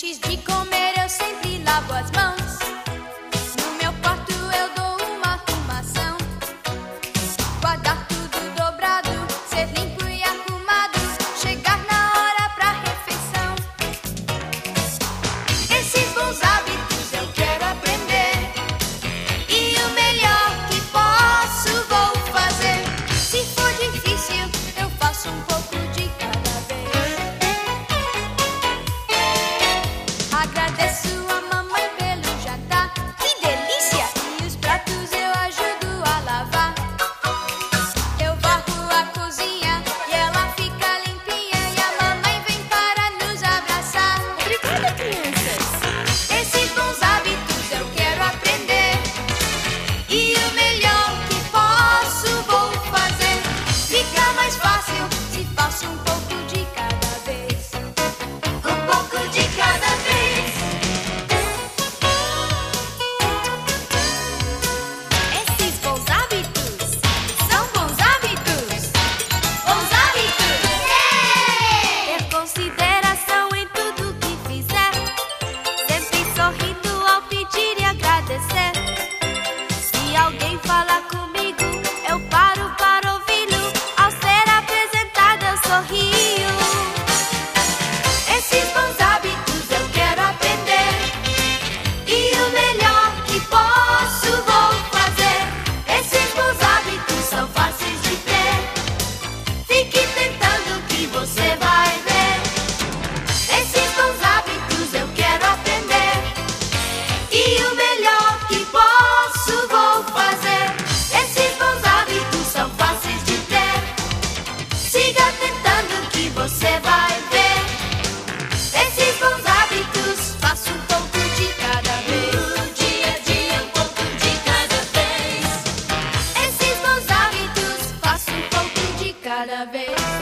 Antes de comer eu sempre lavo as mãos. No meu quarto eu dou uma arrumação. Guardar tudo dobrado, ser limpo e arrumado, chegar na hora pra refeição. Esses bons hábitos eu quero aprender, e o melhor que posso vou fazer. Se for difícil, eu faço um pouco de cada vez. Agradeço a mamãe pelo jantar, que delícia! E os pratos eu ajudo a lavar. Eu varro a cozinha e ela fica limpinha, e a mamãe vem para nos abraçar. Obrigada, crianças! Esses bons hábitos eu quero aprender, e o melhor que posso vou fazer. Fica mais fácil se faço um pouco de cada vez. Um pouco de cada vez. Esses bons hábitos são bons hábitos. Bons hábitos! Ter consideração em tudo que fizer, sempre sorrindo ao pedir e agradecer. Se alguém falar comigo, eu paro para ouvi-lo. Ao ser apresentado, eu sorrio. Esses bons hábitos eu quero aprender, e o melhor que posso vou fazer. Esses bons hábitos são fáceis de ter. Fique tentando que você vai ver. Esses bons hábitos eu quero aprender, e o melhor que posso vou fazer. Esses bons hábitos são fáceis de ter. Siga tentando que você vai ver. Esses bons hábitos, faço um pouco de cada vez. No dia a dia, um pouco de cada vez. Esses bons hábitos, faço um pouco de cada vez.